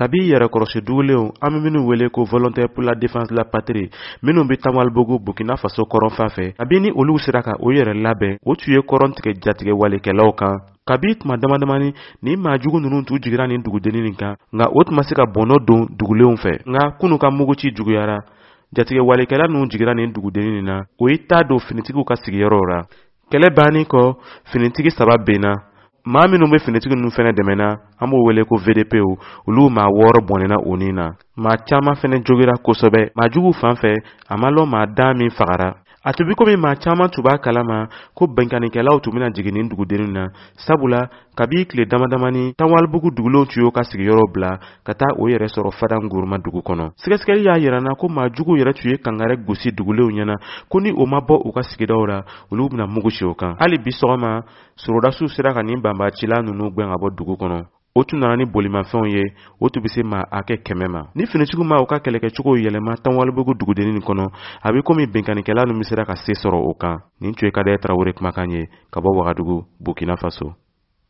kabi yɛrɛ kɔrɔsi dugulenw an bɛ minnu wele ko volontaire pour la défense de la patrie minnu bɛ Tanwalibugu Burkina Faso kɔrɔn fan fɛ kabi ni olu sera ka o yɛrɛ labɛn o tun ye kɔrɔn tigɛ jatigɛ walekɛlaw kan kabi tuma damadamani ni maajugu ninnu t'u jigira nin dugudennin nin kan nka o tuma se ka bɔnɔ don dugulenw fɛ nka kunu ka muguci juguyara jatigɛ walekɛla ninnu jigira nin dugudennin nin na o ye taa don finitigiw ka sigiyɔrɔw la kɛlɛ bannen kɔ finitigi 3 benna maa minnu bɛ finitigi ninnu fɛnɛ dɛmɛna an b'o wele ko VDPw olu maa 6 bɔnɛna o nin na maa caman fɛnɛ jogira kosɛbɛ maajugu fan fɛ a ma lɔn maa da min fagara a tun bi komi maa caman tun b'a kalama ko bɛnkanikɛlaw tun bɛna jigin nin dugudennin na sabula kabi tile damadamani Tanwalibugu dugulenw tun y'o ka sigiyɔrɔ bila ka taa o yɛrɛ sɔrɔ Fadanguruma dugu kɔnɔ sɛgɛsɛgɛli y'a yirana ko maajugu yɛrɛ tun ye kangare gosi dugulenw ɲɛna ko ni o ma bɔ u ka sigidaw la olu bɛna mugu ci o kan hali bi sɔgɔma sorodasiw sera ka nin banbacila ninnu gwɛn ka bɔ dugu kɔnɔ o tun nana ni bolimafɛnw ye o tun bɛ se maa hakɛ 100 ma ni finitigiw ma u ka kɛlɛkɛcogo yɛlɛma Tanwalibugu dugudennin kɔnɔ a bɛ komi bɛnkanikɛla ninnu sera ka se sɔrɔ o kan nin tun ye Kadɛrɛ Tarawele kumakan ye ka bɔ Wagadugu Burkina Faso